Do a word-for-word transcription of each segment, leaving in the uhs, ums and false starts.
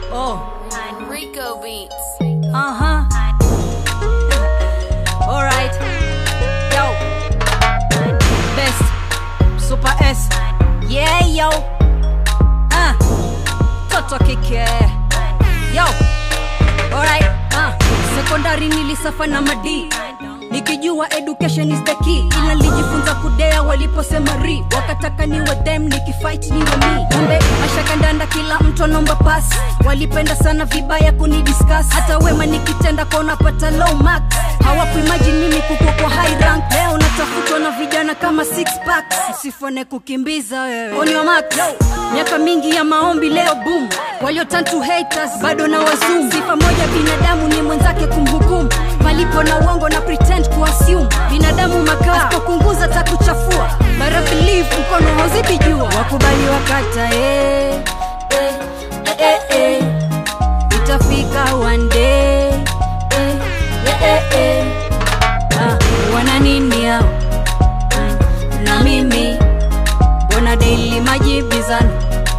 Oh, Rico Beats. uh-huh. Alright. Yo. Best. Super S. Yeah, yo. Uh. Toto kike. Yo. Alright. Uh. Sekondari nilisafa na madi. Nikijua education is the key. Ila nilijifunza kudea waliposema ri. Wakataka niwe them nikifight niwe me. Kumbe maisha kandanda kila mtu anomba pass. Walipenda sana vibaya kunidiscuss. Hata wema nikitenda kwa unapata low marks. Hawakuimagine mimi kuko kwa high rank. Leo natafutwa na vijana kama six packs. Usifone kukimbiza wewe. On your mark. Miaka mingi ya maombi leo boom. Walio turn to haters bado na wazoom. Sifa moja binadamu ni mwenzake kumhukumu. Malipo na uongo na pretend kuassume. Binadamu makaa asipokunguza takuchafua. But I believe mkono hauzibi jua. Wakubali wakata eh eh eh eh. Itafika one day eh eh eh eh. Ah, wana nini hao? Na mimi wana daily majibizano.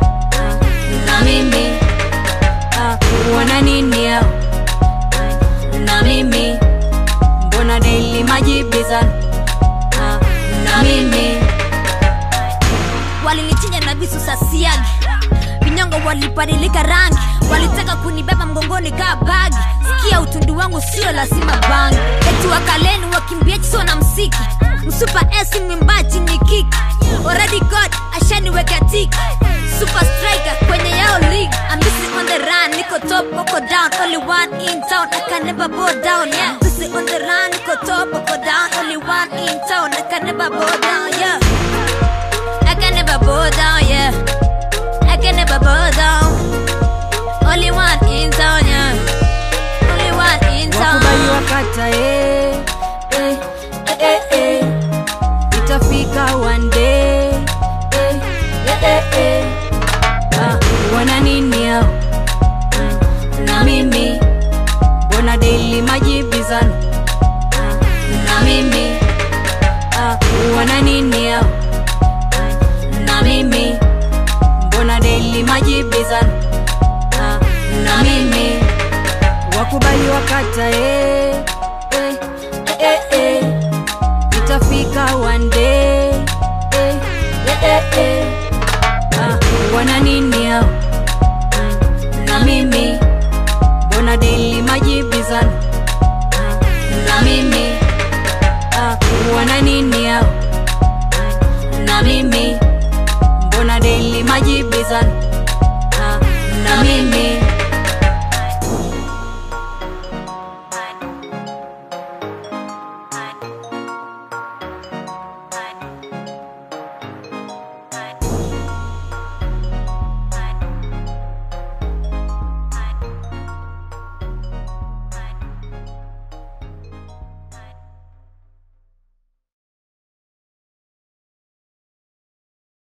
Na mimi ah, wana nini hao? Na mimi mbona daily majibizano. Ah, na mimi walinichinja na visu sasiagi. Vinyongo waliparilika rangi. Walitaka kunibeba mgongoni kaa bagi. Sikia utundu wangu sio lazima bangi. Eti wakaleni wakimbia chiso na msiki. Msupa S mwimbaji ni kiki. Already God ashaniweka tiki. Super striker kwenye yao league. I'm busy on the run, niko top, oko down. Only one in town, I can never bow down, yeah. Busy on the run, niko top, oko down. Only one in town, I can never bow down, yeah. I can never bow down, yeah. I can never bow down. Only one in town, yeah. Only one in town. Wakubali wakata eh eh eh eh eh. Itafika one day eh eh eh eh. Ah, wana nini hao? Na mimi wana daily majibizano. Na mimi ah, wana nini hao? Na mimi mbona daily majibizano. Ah, na mimi wakubali wakata eh eh eh eh. Itafika one day eh eh eh eh. Ah, wana nini hao? Na mimi mbona daily majibizano. Na mimi ah, wana nini hao? Na mimi mbona daily majibizano.